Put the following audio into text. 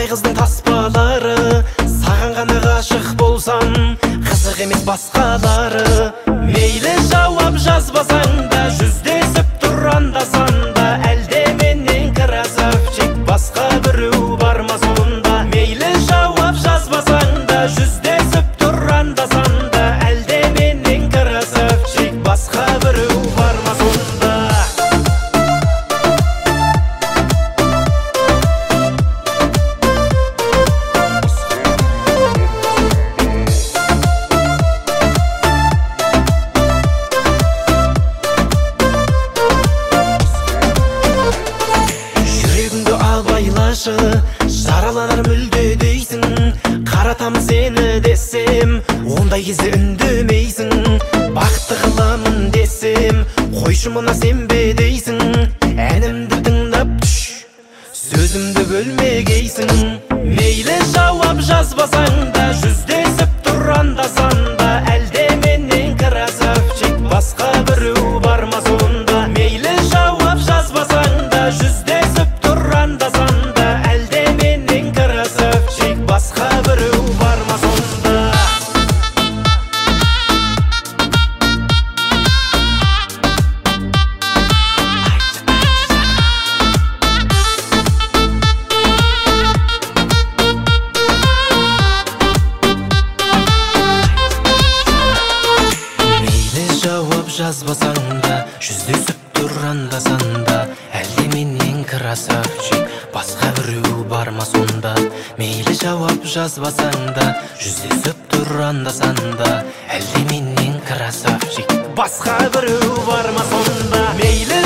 бай қыздың таспалары, саған ғана ғашық болсам, қызық емес басқалары. Мейлі жауап жазбасаң да, жүздесіп тұр анда-санда, әлде менен красавчик, басқа біреу бар ма сонда? Мейлі жауап жазбасаң да, жүздесіп тұр анда-санда, әлде менен красавчик, басқа біреу бар ма сонда? Жараланар мүлде дейсің, қаратам сені десем, ондай кезде үндемейсің. Бақытты қыламын десем, қойшы мұна сенбе дейсің. Әнімді тыңдап түш, сөзімді бөлмегейсің. Мейлі жауап жазбасаң да, жүздесіп тұр анда-санда, әлде менен красавчик, басқа біреу бар ма сонда? Мейлі жауап жазбасаң да, жүздесіп тұр анда-санда, әлде менен красавчик, басқа біреу бар ма сонда? Жазбасаң да, жүздесіп тұр анда-санда, әлде менен красавчик, басқа біреу бар ма сонда? Мейлі жауап жазбасаң да, жүздесіп тұр анда-санда, әлде менен красавчик, басқа біреу бар ма сонда? Мейлі